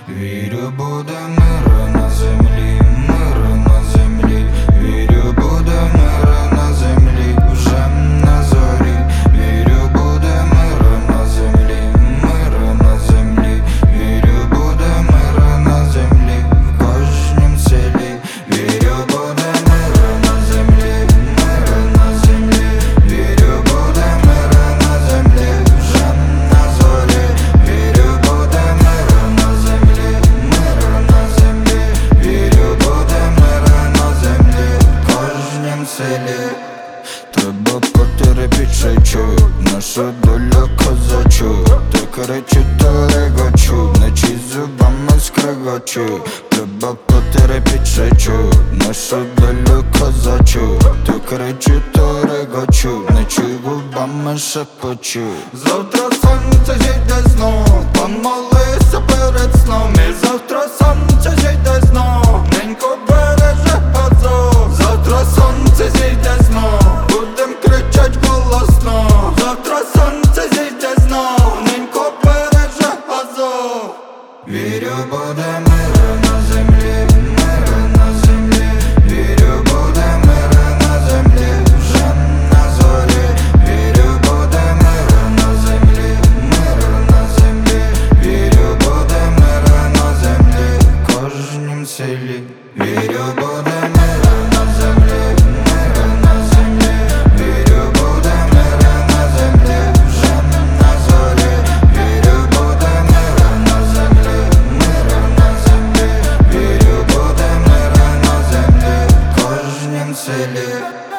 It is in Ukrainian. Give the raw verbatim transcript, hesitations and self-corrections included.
Вірю, буде мир на землі, мир на землі. Вірю, буде мир на землі, вже на зорі. Вірю, буде мир на землі, мир на землі. Вірю, буде мир на землі, в кожнім селі. Вірю, буде мир на землі, мир на землі. Вірю, буде мир на землі, вже на зорі. Вірю, буде мир на землі, мир на землі. Вірю, буде мир на землі, в кожнім селі. Треба потерпічечу, наша доля козачу. Ти кричу, то регочу, ночі зубами скрегочу. Треба потерпічечу, наша доля козачу. Ти кричу, то регочу, ночі губами шепочу. Завтра сонце зійде знов, помолися перед сном. І завтра сонце зійде знов, ненько береже Азов. Завтра сонце зійде знов, будем кричать голосно. Завтра сонце зійде знов, ненько береже Азов. Вірю, буде мир на землі, мир на землі. Вірю, буде мир на землі, вже на зорі. Вірю, буде мир на землі, мир на землі. Вірю, буде мир на землі, в кожнім селі. Вірю, буде мир на землі, мир на землі. Вірю, буде мир на землі, вже на зорі. Вірю, буде мир на землі, мир на землі. Вірю, буде мир на землі, в кожнім селі.